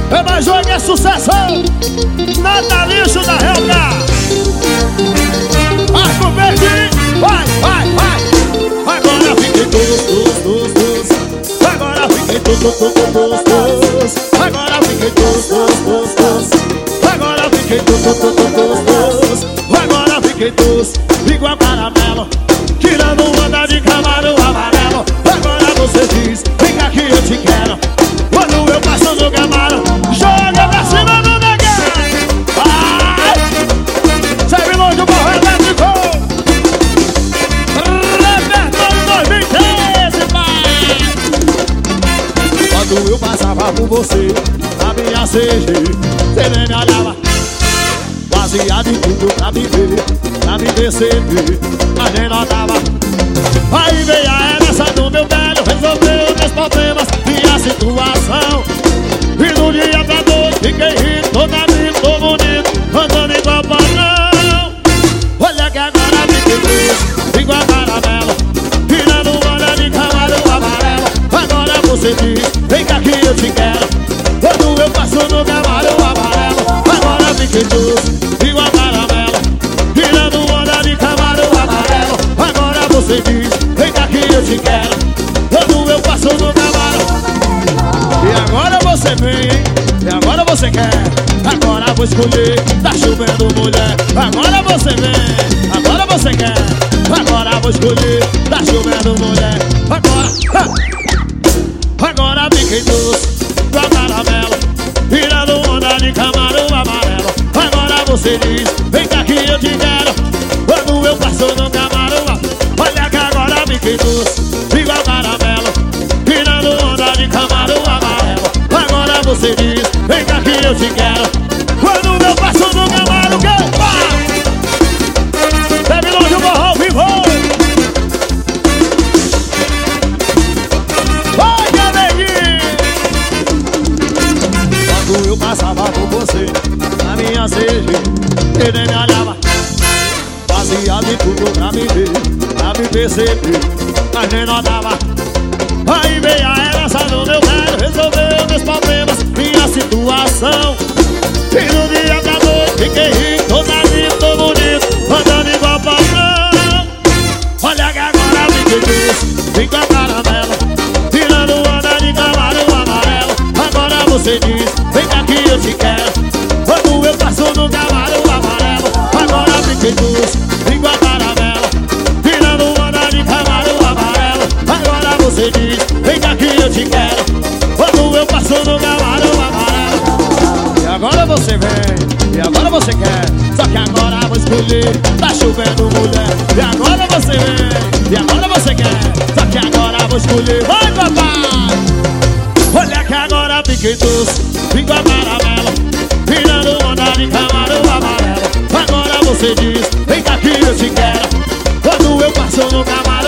É mais um que é sucesso. Natalício da Helga. Arco verde. Vai, vai, vai. Agora fiquei todos. Agora fiquei todos. Agora fiquei todos. Agora fiquei todos. Agora fiquei todos. Igual caramelo, tirando onda de camarão amarelo. Agora você diz, vem cá que eu te quero. Quando eu passo no camarão, joga pra cima do negão. Vai! Serve longe o borro elétrico. Repertório 2013, pai. Quando eu passava por você, na minha CG, você nem me olhava. Fazia de tudo pra me ver, pra me perceber, mas nem notava. Aí veio a herança do meu velho, resolveu meus problemas, minha situação. E do dia pra noite fiquei rico, tô amigo, tô bonito, andando igual padrão. Olha que agora fiquei preso, igual caramelo, tirando onda de camarão amarelo. Agora você diz, vem cá que eu te quero. Quando eu passo no camarão amarelo, agora fiquei doce, igual caramelo, tirando onda de camarão amarelo. Agora você diz, vem cá que eu te quero. Quando eu passo no camarão. E agora você vem, hein? E agora você quer. Agora vou escolher, tá chovendo mulher. Agora você vem, agora você quer. Agora vou escolher, tá chovendo mulher. Agora fiquei doce, igual caramelo, tirando onda de camarão amarelo. Agora você diz, vem cá que eu te quero. Quando eu passo no camarão, olha que agora fiquei doce, igual caramelo, tirando onda de camarão amarelo. Agora você diz, vem cá que eu te quero. Quando eu passo no camarão, que eu faço? Deve longe o borrão vivo. Vai, Gabeguinho! Quando eu passava por você, na minha CG, ele nem me olhava. Fazia de tudo pra me ver, pra me perceber, mas nem notava. Aí veio a herança do meu velho, resolveu meus problemas, minha situação. E no dia da noite fiquei rico, tô amigo, tô bonito, andando igual padrão. Olha que agora fiquei doce, igual caramelo, tirando onda de camarão amarelo. Agora você diz, vem cá que eu te quero. Quando eu passo no camarão amarelo, agora fiquei doce, igual caramelo, tirando onda de camarão amarelo. Agora você diz, vem cá que eu te quero. Quando eu passo no camarão amarelo. E agora você vem, e agora você quer. Só que agora vou escolher, tá chovendo mulher. E agora você vem, e agora você quer. Só que agora vou escolher, vai papai. Olha que agora fiquei doce, igual caramelo, tirando onda de camarão amarelo. Agora você diz, vem cá que eu te quero. Quando eu passo no camarão